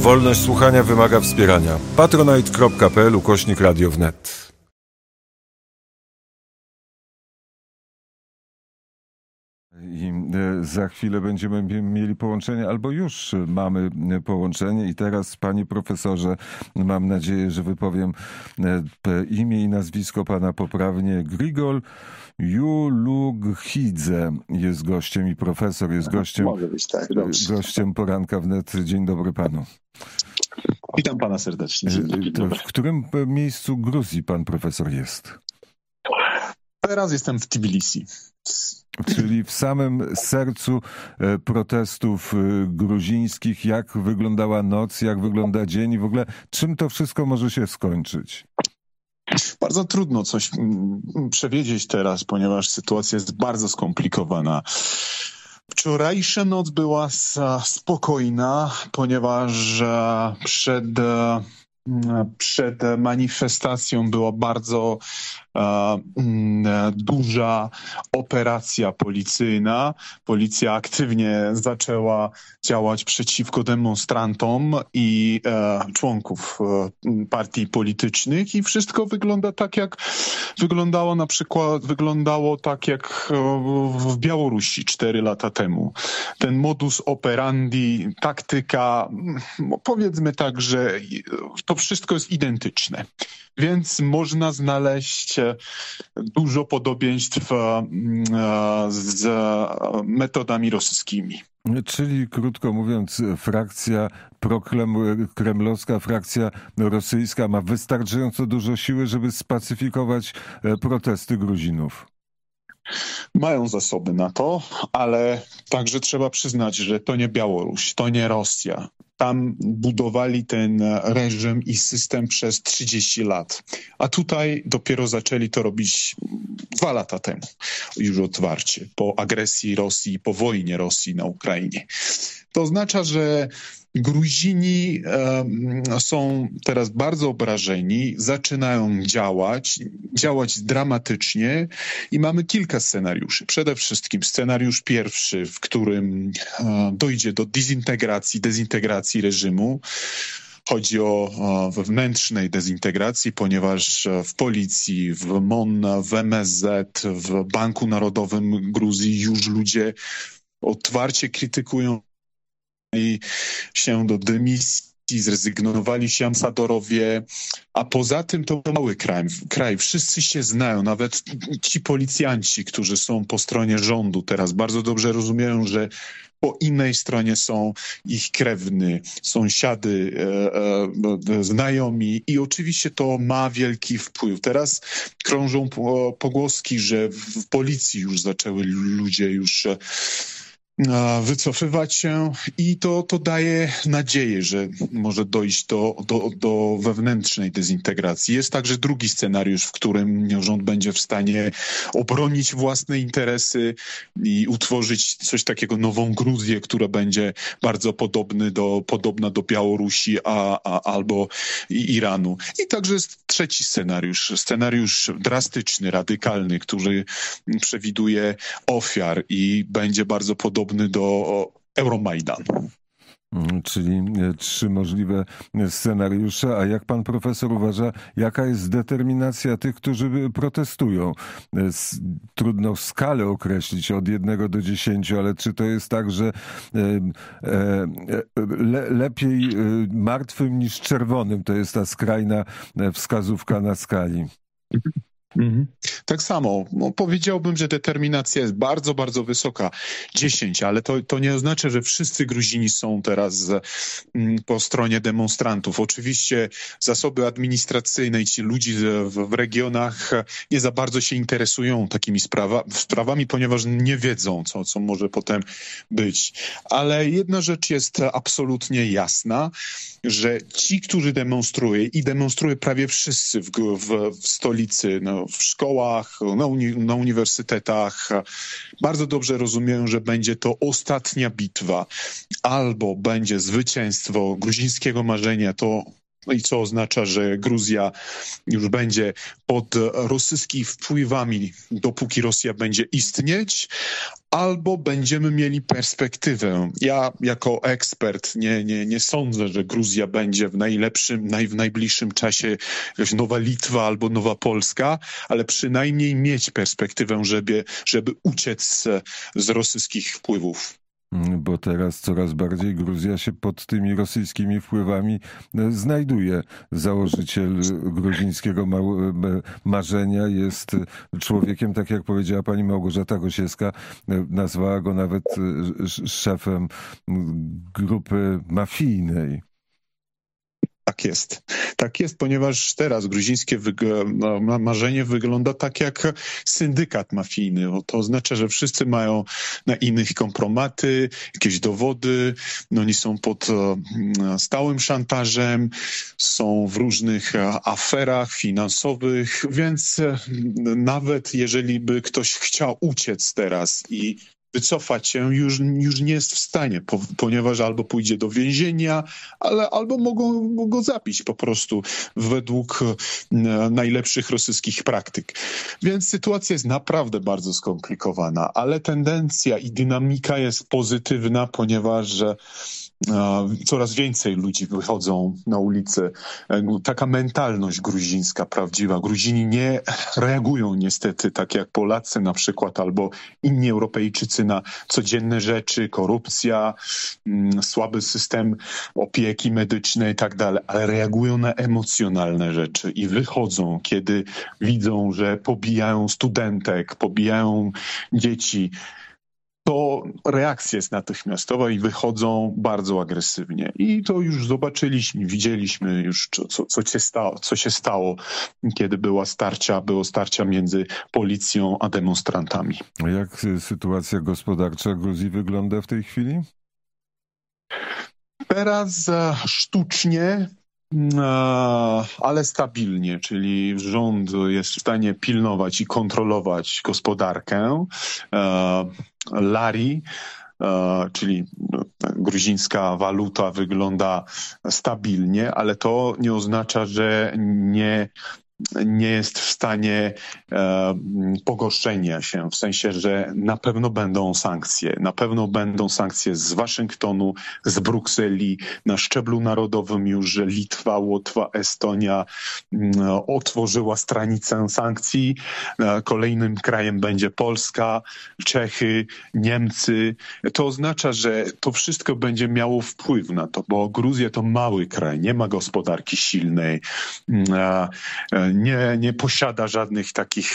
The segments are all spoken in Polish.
Wolność słuchania wymaga wspierania. patronite.pl/Radio wnet. I za chwilę będziemy mieli połączenie, albo już mamy połączenie. I teraz, panie profesorze, mam nadzieję, że wypowiem imię i nazwisko pana poprawnie. Grigol Julughidze jest gościem i profesor jest gościem. Może być tak, dobrze. Gościem Poranka Wnet. Dzień dobry panu. Witam pana serdecznie. W którym miejscu Gruzji pan profesor jest? Teraz jestem w Tbilisi. Czyli w samym sercu protestów gruzińskich. Jak wyglądała noc, jak wygląda dzień i w ogóle czym to wszystko może się skończyć? Bardzo trudno coś przewidzieć teraz, ponieważ sytuacja jest bardzo skomplikowana. Wczorajsza noc była spokojna, ponieważ przed manifestacją była bardzo duża operacja policyjna. Policja aktywnie zaczęła działać przeciwko demonstrantom i członków partii politycznych i wszystko wygląda tak, jak wyglądało tak jak w Białorusi 4 lata temu. Ten modus operandi, taktyka, powiedzmy tak, że to wszystko jest identyczne. Więc można znaleźć dużo podobieństw z metodami rosyjskimi. Czyli, krótko mówiąc, frakcja prokremlowska, frakcja rosyjska ma wystarczająco dużo siły, żeby spacyfikować protesty Gruzinów. Mają zasoby na to, ale także trzeba przyznać, że to nie Białoruś, to nie Rosja. Tam budowali ten reżim i system przez 30 lat. A tutaj dopiero zaczęli to robić 2 lata temu, już otwarcie, po agresji Rosji, po wojnie Rosji na Ukrainie. To oznacza, że Gruzini są teraz bardzo obrażeni, zaczynają działać dramatycznie i mamy kilka scenariuszy. Przede wszystkim scenariusz pierwszy, w którym dojdzie do dezintegracji reżimu. Chodzi o wewnętrznej dezintegracji, ponieważ w policji, w MON, w MSZ, w Banku Narodowym Gruzji już ludzie otwarcie krytykują się do dymisji, zrezygnowali się ambasadorowie, a poza tym to mały kraj. Wszyscy się znają, nawet ci policjanci, którzy są po stronie rządu teraz bardzo dobrze rozumieją, że po innej stronie są ich krewni, sąsiady, znajomi i oczywiście to ma wielki wpływ. Teraz krążą pogłoski, że w policji już zaczęły ludzie wycofywać się i to daje nadzieję, że może dojść do wewnętrznej dezintegracji. Jest także drugi scenariusz, w którym rząd będzie w stanie obronić własne interesy i utworzyć coś takiego, nową Gruzję, która będzie bardzo podobna do Białorusi albo Iranu. I także jest trzeci scenariusz drastyczny, radykalny, który przewiduje ofiar i będzie bardzo podobny do Euromajdanu. Czyli 3 możliwe scenariusze. A jak pan profesor uważa, jaka jest determinacja tych, którzy protestują? Trudno skalę określić od 1 do 10, ale czy to jest tak, że lepiej martwym niż czerwonym? To jest ta skrajna wskazówka na skali. Tak samo. Powiedziałbym, że determinacja jest bardzo, bardzo wysoka. 10, ale to nie oznacza, że wszyscy Gruzini są teraz po stronie demonstrantów. Oczywiście zasoby administracyjne i ci ludzie w regionach nie za bardzo się interesują takimi sprawami, ponieważ nie wiedzą, co może potem być. Ale jedna rzecz jest absolutnie jasna, że ci, którzy demonstrują prawie wszyscy w stolicy, w szkołach, na uniwersytetach, bardzo dobrze rozumieją, że będzie to ostatnia bitwa. Albo będzie zwycięstwo gruzińskiego marzenia, to i co oznacza, że Gruzja już będzie pod rosyjskimi wpływami, dopóki Rosja będzie istnieć, albo będziemy mieli perspektywę. Ja jako ekspert nie sądzę, że Gruzja będzie w najbliższym czasie jakaś nowa Litwa albo nowa Polska, ale przynajmniej mieć perspektywę, żeby uciec z rosyjskich wpływów. Bo teraz coraz bardziej Gruzja się pod tymi rosyjskimi wpływami znajduje. Założyciel gruzińskiego marzenia jest człowiekiem, tak jak powiedziała pani Małgorzata Gosiewska, nazwała go nawet szefem grupy mafijnej. Tak jest, ponieważ teraz gruzińskie marzenie wygląda tak jak syndykat mafijny. To oznacza, że wszyscy mają na innych kompromaty, jakieś dowody, oni są pod stałym szantażem, są w różnych aferach finansowych, więc nawet jeżeli by ktoś chciał uciec teraz i wycofać się, już nie jest w stanie, ponieważ albo pójdzie do więzienia, albo mogą go zabić po prostu według najlepszych rosyjskich praktyk. Więc sytuacja jest naprawdę bardzo skomplikowana, ale tendencja i dynamika jest pozytywna, ponieważ coraz więcej ludzi wychodzą na ulicę. Taka mentalność gruzińska prawdziwa. Gruzini nie reagują niestety tak jak Polacy na przykład albo inni Europejczycy na codzienne rzeczy, korupcja, słaby system opieki medycznej i tak dalej, ale reagują na emocjonalne rzeczy i wychodzą, kiedy widzą, że pobijają studentek, pobijają dzieci. To reakcja jest natychmiastowa i wychodzą bardzo agresywnie. I to już zobaczyliśmy, widzieliśmy już, co się stało, kiedy było starcia między policją a demonstrantami. A jak sytuacja gospodarcza Gruzji wygląda w tej chwili? Teraz sztucznie, ale stabilnie, czyli rząd jest w stanie pilnować i kontrolować gospodarkę. Lari, czyli gruzińska waluta, wygląda stabilnie, ale to nie oznacza, że nie jest w stanie pogorszenia się, w sensie, że na pewno będą sankcje z Waszyngtonu, z Brukseli, na szczeblu narodowym już Litwa, Łotwa, Estonia otworzyła stranicę sankcji. Kolejnym krajem będzie Polska, Czechy, Niemcy. To oznacza, że to wszystko będzie miało wpływ na to, bo Gruzja to mały kraj, nie ma gospodarki silnej, nie posiada żadnych takich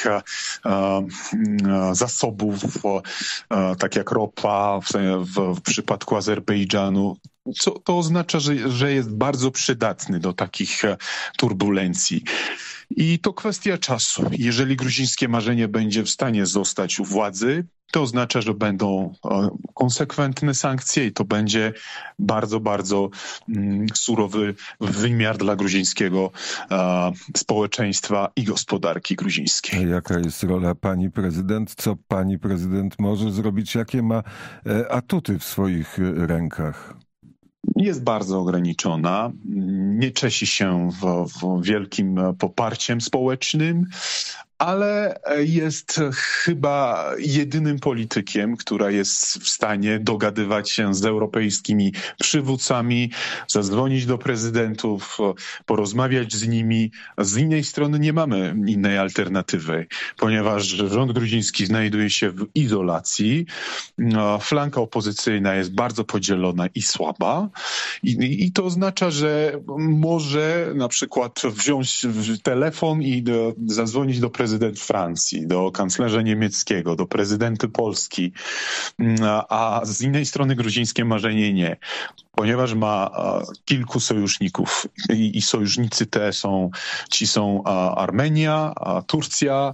zasobów, tak jak ropa w przypadku Azerbejdżanu. To oznacza, że jest bardzo przydatny do takich turbulencji. I to kwestia czasu. Jeżeli gruzińskie marzenie będzie w stanie zostać u władzy, to oznacza, że będą konsekwentne sankcje i to będzie bardzo, bardzo surowy wymiar dla gruzińskiego społeczeństwa i gospodarki gruzińskiej. A jaka jest rola pani prezydent? Co pani prezydent może zrobić? Jakie ma atuty w swoich rękach? Jest bardzo ograniczona, nie cieszy się wielkim poparciem społecznym, ale jest chyba jedynym politykiem, który jest w stanie dogadywać się z europejskimi przywódcami, zadzwonić do prezydentów, porozmawiać z nimi. Z innej strony nie mamy innej alternatywy, ponieważ rząd gruziński znajduje się w izolacji, flanka opozycyjna jest bardzo podzielona i słaba i to oznacza, że może na przykład wziąć telefon i zadzwonić do prezydenta Francji, do kanclerza niemieckiego, do prezydenta Polski, a z innej strony gruzińskie marzenie nie, ponieważ ma kilku sojuszników i sojusznicy te są Armenia, Turcja,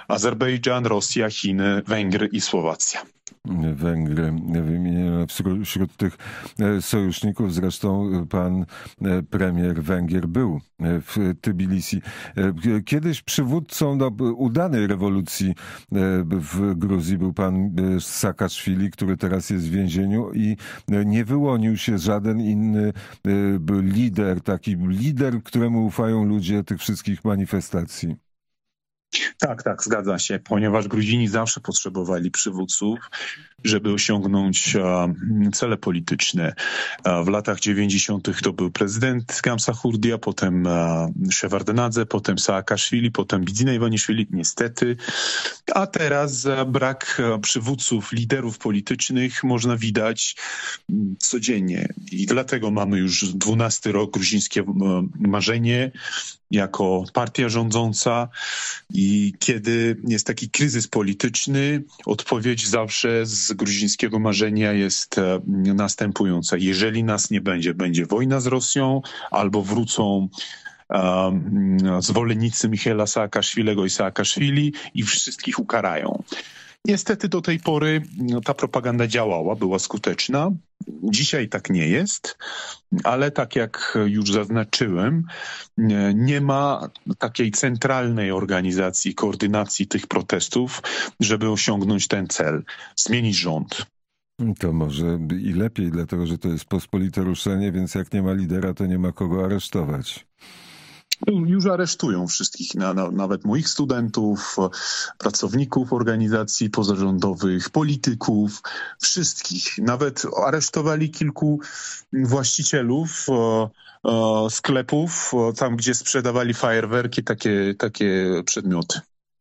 Azerbejdżan, Rosja, Chiny, Węgry i Słowacja. Węgry wymienione wśród tych sojuszników. Zresztą pan premier Węgier był w Tbilisi. Kiedyś przywódcą udanej rewolucji w Gruzji był pan Saakaszwili, który teraz jest w więzieniu i nie wyłonił się żaden inny lider, taki lider, któremu ufają ludzie tych wszystkich manifestacji. Tak, zgadza się, ponieważ Gruzini zawsze potrzebowali przywódców, żeby osiągnąć cele polityczne. W latach 90. to był prezydent Gamsachurdia, potem Szewardnadze, potem Saakaszwili, potem Bidzina Iwaniszwili, niestety. A teraz brak przywódców, liderów politycznych można widać codziennie. I dlatego mamy już 12 rok gruzińskie marzenie jako partia rządząca i kiedy jest taki kryzys polityczny, odpowiedź zawsze z gruzińskiego marzenia jest następująca. Jeżeli nas nie będzie, będzie wojna z Rosją albo wrócą zwolennicy Michaela Saakaszwilego i Saakaszwili i wszystkich ukarają. Niestety do tej pory ta propaganda działała, była skuteczna. Dzisiaj tak nie jest, ale tak jak już zaznaczyłem, nie ma takiej centralnej organizacji, koordynacji tych protestów, żeby osiągnąć ten cel, zmienić rząd. To może i lepiej, dlatego że to jest pospolite ruszenie, więc jak nie ma lidera, to nie ma kogo aresztować. Już aresztują wszystkich, nawet moich studentów, pracowników organizacji pozarządowych, polityków, wszystkich. Nawet aresztowali kilku właścicielów sklepów, tam gdzie sprzedawali fajerwerki, takie przedmioty.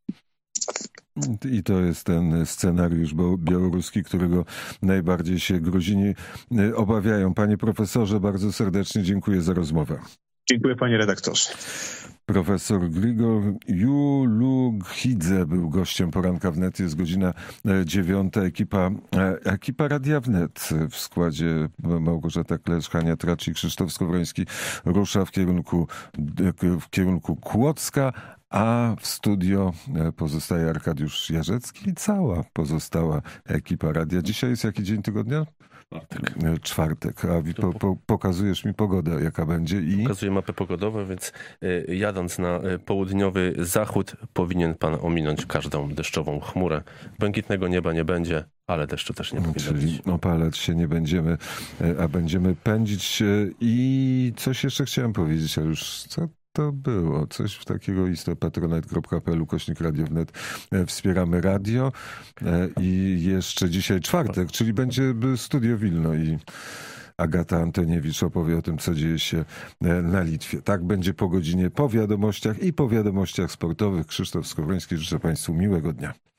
I to jest ten scenariusz białoruski, którego najbardziej się Gruzini obawiają. Panie profesorze, bardzo serdecznie dziękuję za rozmowę. Dziękuję panie redaktorze. Profesor Grigor Julughidze był gościem Poranka Wnet. Jest godzina 9. Ekipa Radia Wnet w składzie Małgorzata Klesz, Hania Tracz i Krzysztof Skowroński rusza w kierunku Kłodzka, a w studio pozostaje Arkadiusz Jarzecki i cała pozostała ekipa radia. Dzisiaj jest jaki dzień tygodnia? Czwartek. A pokazujesz mi pogodę, jaka będzie i... Pokazuję mapę pogodową, więc jadąc na południowy zachód powinien pan ominąć każdą deszczową chmurę. Błękitnego nieba nie będzie, ale deszczu też nie powinno być. Czyli opalać się nie będziemy, a będziemy pędzić. I coś jeszcze chciałem powiedzieć, a już co to było? Coś takiego patronite.pl/Radio Wnet. Wspieramy radio i jeszcze dzisiaj czwartek, czyli będzie Studio Wilno i Agata Antoniewicz opowie o tym, co dzieje się na Litwie. Tak będzie po godzinie, po wiadomościach i po wiadomościach sportowych. Krzysztof Skowroński, życzę państwu miłego dnia.